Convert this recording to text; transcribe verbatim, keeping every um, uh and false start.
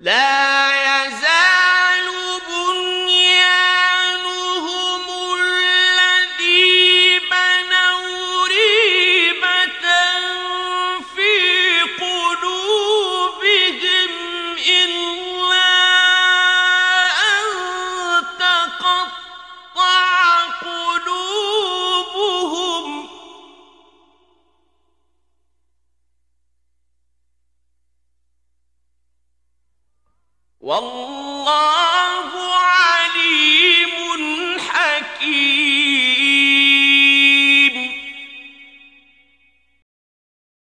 لا يزال بنيانهم الذي بنوا ريبة في قلوبهم إلا أن تقطع قلوبهم. والله